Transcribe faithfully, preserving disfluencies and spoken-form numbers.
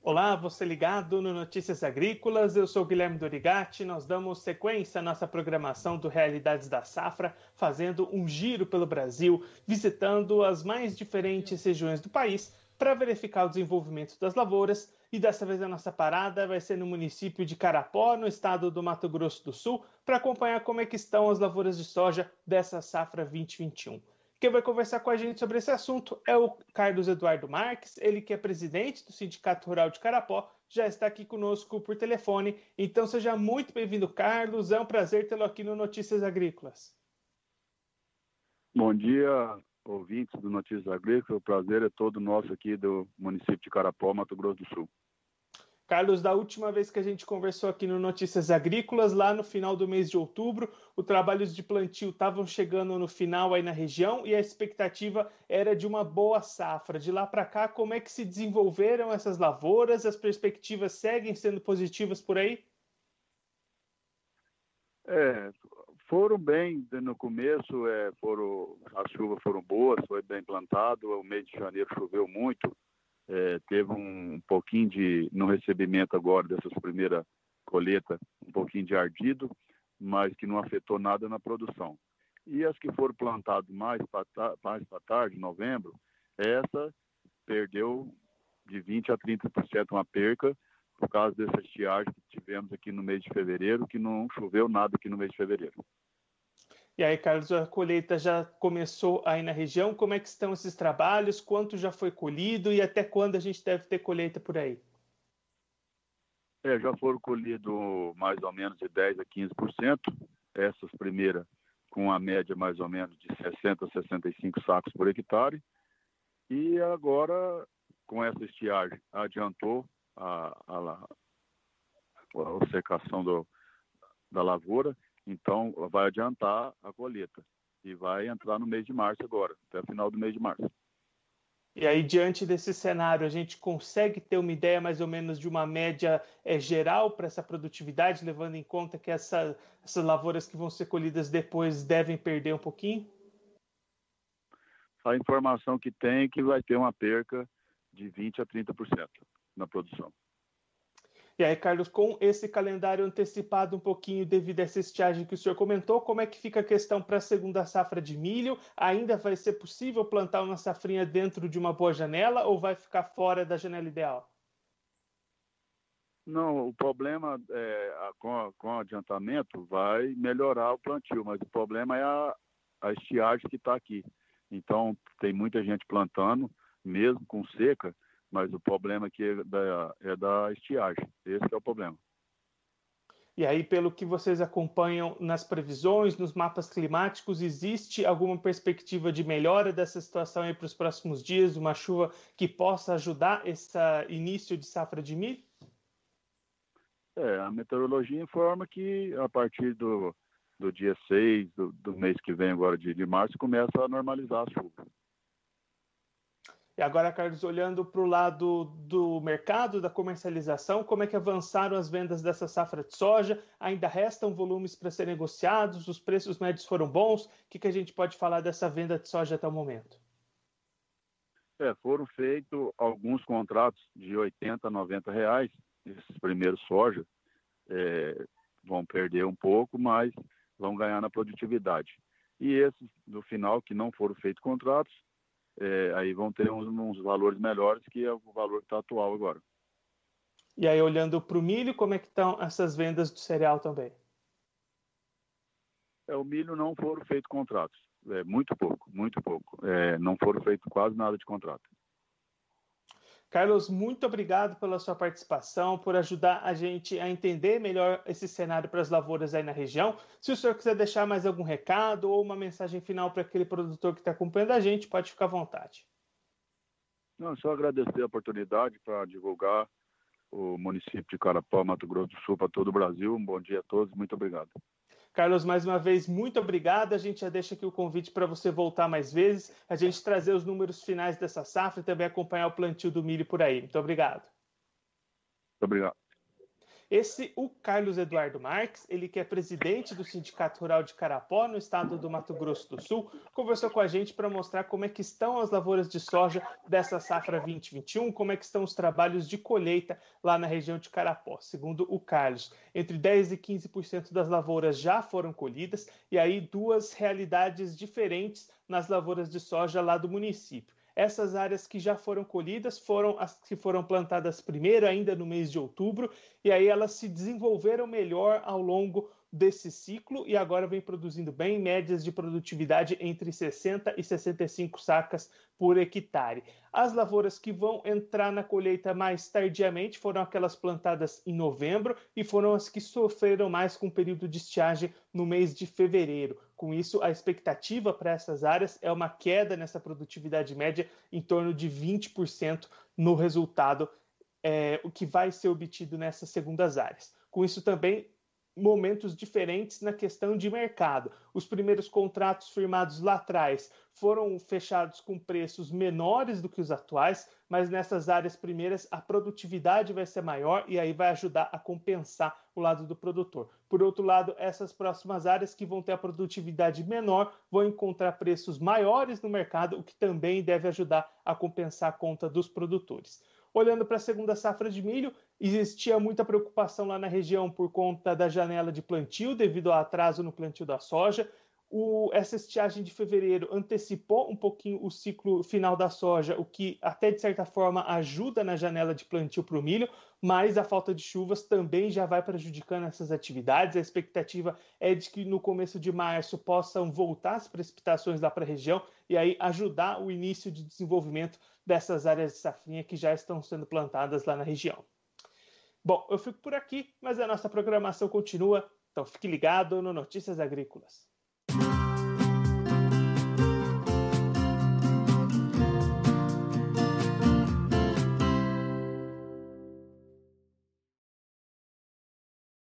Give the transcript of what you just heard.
Olá, você ligado no Notícias Agrícolas, eu sou Guilherme Dorigatti, nós damos sequência à nossa programação do Realidades da Safra, fazendo um giro pelo Brasil, visitando as mais diferentes regiões do país para verificar o desenvolvimento das lavouras, e dessa vez a nossa parada vai ser no município de Carapó, no estado do Mato Grosso do Sul, para acompanhar como é que estão as lavouras de soja dessa safra vinte e vinte e um. Quem vai conversar com a gente sobre esse assunto é o Carlos Eduardo Marques, ele que é presidente do Sindicato Rural de Carapó, já está aqui conosco por telefone. Então seja muito bem-vindo, Carlos, é um prazer tê-lo aqui no Notícias Agrícolas. Bom dia, ouvintes do Notícias Agrícolas, o prazer é todo nosso aqui do município de Carapó, Mato Grosso do Sul. Carlos, da última vez que a gente conversou aqui no Notícias Agrícolas, lá no final do mês de outubro, os trabalhos de plantio estavam chegando no final aí na região e a expectativa era de uma boa safra. De lá para cá, como é que se desenvolveram essas lavouras? As perspectivas seguem sendo positivas por aí? É, foram bem no começo, é, foram, as chuvas foram boas, foi bem plantado, o mês de janeiro choveu muito. É, teve um pouquinho de, no recebimento agora dessas primeiras colheitas, um pouquinho de ardido, mas que não afetou nada na produção. E as que foram plantadas mais para mais para tarde, novembro, essa perdeu de vinte a trinta por cento uma perca, por causa dessa estiagem que tivemos aqui no mês de fevereiro, que não choveu nada aqui no mês de fevereiro. E aí, Carlos, a colheita já começou aí na região. Como é que estão esses trabalhos? Quanto já foi colhido e até quando a gente deve ter colheita por aí? É, já foram colhidos mais ou menos de dez a quinze por cento. Essas primeiras com a média mais ou menos de sessenta a sessenta e cinco sacos por hectare. E agora, com essa estiagem, adiantou a, a, a, a secação do, da lavoura. Então, vai adiantar a colheita e vai entrar no mês de março agora, até o final do mês de março. E aí, diante desse cenário, a gente consegue ter uma ideia mais ou menos de uma média é, geral para essa produtividade, levando em conta que essa, essas lavouras que vão ser colhidas depois devem perder um pouquinho? A informação que tem é que vai ter uma perca de vinte a trinta por cento na produção. E aí, Carlos, com esse calendário antecipado um pouquinho devido a essa estiagem que o senhor comentou, como é que fica a questão para a segunda safra de milho? Ainda vai ser possível plantar uma safrinha dentro de uma boa janela ou vai ficar fora da janela ideal? Não, o problema é, a, com, a, com o adiantamento vai melhorar o plantio, mas o problema é a, a estiagem que está aqui. Então, tem muita gente plantando, mesmo com seca, mas o problema aqui é da, é da estiagem. Esse é o problema. E aí, pelo que vocês acompanham nas previsões, nos mapas climáticos, existe alguma perspectiva de melhora dessa situação aí para os próximos dias? Uma chuva que possa ajudar esse início de safra de milho? É, a meteorologia informa que a partir do, do dia seis do, do mês que vem, agora de, de março, começa a normalizar a chuva. E agora, Carlos, olhando para o lado do mercado, da comercialização, como é que avançaram as vendas dessa safra de soja? Ainda restam volumes para ser negociados? Os preços médios foram bons? O que, que a gente pode falar dessa venda de soja até o momento? É, foram feitos alguns contratos de oitenta, noventa reais. Esses primeiros soja é, vão perder um pouco, mas vão ganhar na produtividade. E esses, no final, que não foram feitos contratos, É, aí vão ter uns, uns valores melhores que é o valor que está atual agora. E aí, olhando para o milho, como é que estão essas vendas do cereal também? É, o milho não foram feitos contratos, é, muito pouco, muito pouco. É, não foram feitos quase nada de contrato. Carlos, muito obrigado pela sua participação, por ajudar a gente a entender melhor esse cenário para as lavouras aí na região. Se o senhor quiser deixar mais algum recado ou uma mensagem final para aquele produtor que está acompanhando a gente, pode ficar à vontade. Não, só agradecer a oportunidade para divulgar o município de Carapó, Mato Grosso do Sul, para todo o Brasil. Um bom dia a todos, muito obrigado. Carlos, mais uma vez, muito obrigado. A gente já deixa aqui o convite para você voltar mais vezes, a gente trazer os números finais dessa safra e também acompanhar o plantio do milho por aí. Muito obrigado. Muito obrigado. Esse, o Carlos Eduardo Marques, ele que é presidente do Sindicato Rural de Carapó, no estado do Mato Grosso do Sul, conversou com a gente para mostrar como é que estão as lavouras de soja dessa safra vinte e vinte e um, como é que estão os trabalhos de colheita lá na região de Carapó. Segundo o Carlos, entre dez e quinze por cento das lavouras já foram colhidas, e aí duas realidades diferentes nas lavouras de soja lá do município. Essas áreas que já foram colhidas foram as que foram plantadas primeiro, ainda no mês de outubro, e aí elas se desenvolveram melhor ao longo desse ciclo e agora vem produzindo bem, médias de produtividade entre sessenta e sessenta e cinco sacas por hectare. As lavouras que vão entrar na colheita mais tardiamente foram aquelas plantadas em novembro e foram as que sofreram mais com o período de estiagem no mês de fevereiro. Com isso, a expectativa para essas áreas é uma queda nessa produtividade média em torno de vinte por cento no resultado é, o que vai ser obtido nessas segundas áreas. Com isso também, momentos diferentes na questão de mercado. Os primeiros contratos firmados lá atrás foram fechados com preços menores do que os atuais, mas nessas áreas primeiras a produtividade vai ser maior e aí vai ajudar a compensar o lado do produtor. Por outro lado, essas próximas áreas que vão ter a produtividade menor vão encontrar preços maiores no mercado, o que também deve ajudar a compensar a conta dos produtores. Olhando para a segunda safra de milho, existia muita preocupação lá na região por conta da janela de plantio, devido ao atraso no plantio da soja. O, essa estiagem de fevereiro antecipou um pouquinho o ciclo final da soja, o que até de certa forma ajuda na janela de plantio para o milho, mas a falta de chuvas também já vai prejudicando essas atividades. A expectativa é de que no começo de março possam voltar as precipitações lá para a região e aí ajudar o início de desenvolvimento dessas áreas de safrinha que já estão sendo plantadas lá na região. Bom, eu fico por aqui, mas a nossa programação continua, então fique ligado no Notícias Agrícolas.